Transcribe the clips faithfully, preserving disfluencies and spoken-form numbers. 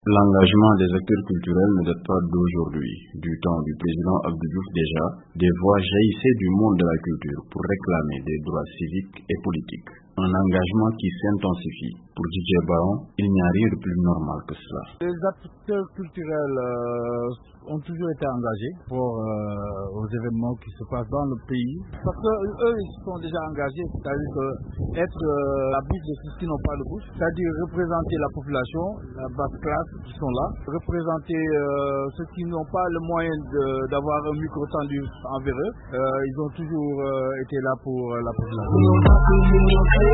L'engagement des acteurs culturels ne date pas d'aujourd'hui. Du temps du président Abdou Diouf déjà, des voix jaillissaient du monde de la culture pour réclamer des droits civiques et politiques. Un engagement qui s'intensifie. Pour Didier Baron, il n'y a rien de plus normal que cela. Les acteurs culturels euh, ont toujours été engagés pour euh, aux événements qui se passent dans le pays. Parce qu'eux, ils sont déjà engagés, c'est-à-dire que être euh, la bouche de ceux qui n'ont pas de bouche, c'est-à-dire représenter la population, la basse classe qui sont là, représenter euh, ceux qui n'ont pas le moyen d'avoir un micro tendu envers eux. Euh, ils ont toujours euh, été là pour euh, la population.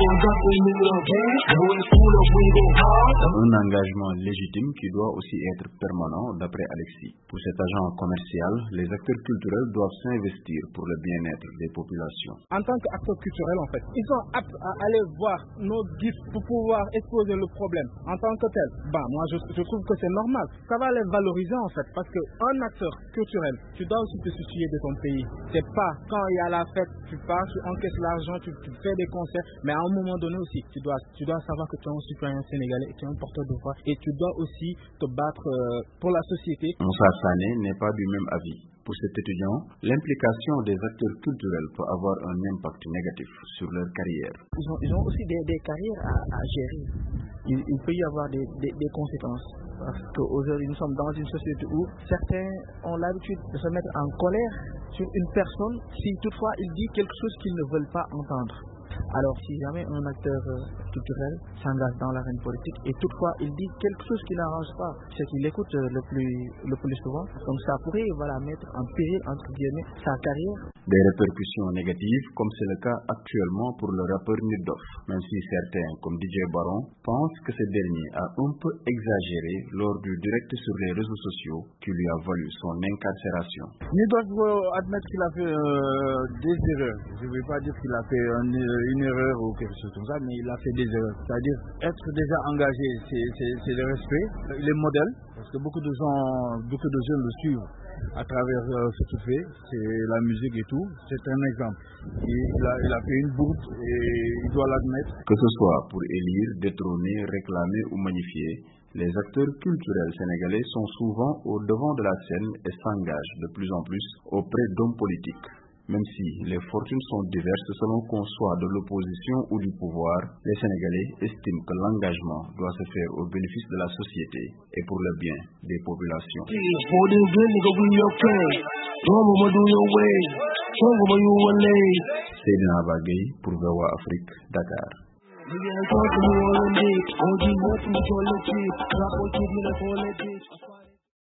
Un engagement légitime qui doit aussi être permanent d'après Alexis. Pour cet agent commercial, les acteurs culturels doivent s'investir pour le bien-être des populations. En tant qu'acteurs culturels, en fait, ils sont aptes à aller voir nos guides pour pouvoir exposer le problème. En tant que tel, bah, moi je, je trouve que c'est normal. Ça va les valoriser en fait, parce qu'un acteur culturel, tu dois aussi te soucier de ton pays. C'est pas quand il y a la fête, tu pars, tu encaisses l'argent, tu, tu fais des concerts. Mais à un moment donné aussi, tu dois, tu dois savoir que tu es un citoyen sénégalais et tu es un porteur de voix et tu dois aussi te battre euh, pour la société. Moussa Sané n'est pas du même avis. Pour cet étudiant, l'implication des acteurs culturels peut avoir un impact négatif sur leur carrière. Ils ont, ils ont aussi des, des carrières à, à gérer. Il, il peut y avoir des, des, des conséquences. Parce qu'aujourd'hui, nous sommes dans une société où certains ont l'habitude de se mettre en colère sur une personne si toutefois il dit quelque chose qu'ils ne veulent pas entendre. Alors si jamais un acteur euh, culturel s'engage dans l'arène politique et toutefois il dit quelque chose qui n'arrange pas ce qu'il écoute euh, le plus le plus souvent, donc ça pourrait voilà, mettre en péril entre guillemets sa carrière. Des répercussions négatives comme c'est le cas actuellement pour le rappeur Nitdoff, même si certains comme D J Baron pensent que ce dernier a un peu exagéré lors du direct sur les réseaux sociaux qui lui a valu son incarcération. Nitdoff doit admettre qu'il a fait euh, des erreurs. Je ne vais pas dire qu'il a fait un, une erreur ou quelque chose comme ça, mais il a fait des erreurs. C'est-à-dire être déjà engagé, c'est le respect. Il est modèle, parce que beaucoup de gens, beaucoup de jeunes le suivent à travers euh, ce qu'il fait, c'est la musique et tout. C'est un exemple. Et il, a, il a fait une bourde et il doit l'admettre. Que ce soit pour élire, détrôner, réclamer ou magnifier, les acteurs culturels sénégalais sont souvent au devant de la scène et s'engagent de plus en plus auprès d'hommes politiques. Même si les fortunes sont diverses selon qu'on soit de l'opposition ou du pouvoir, les Sénégalais estiment que l'engagement doit se faire au bénéfice de la société et pour le bien des populations. Seydina Bagay pour V O A Afrique, Dakar.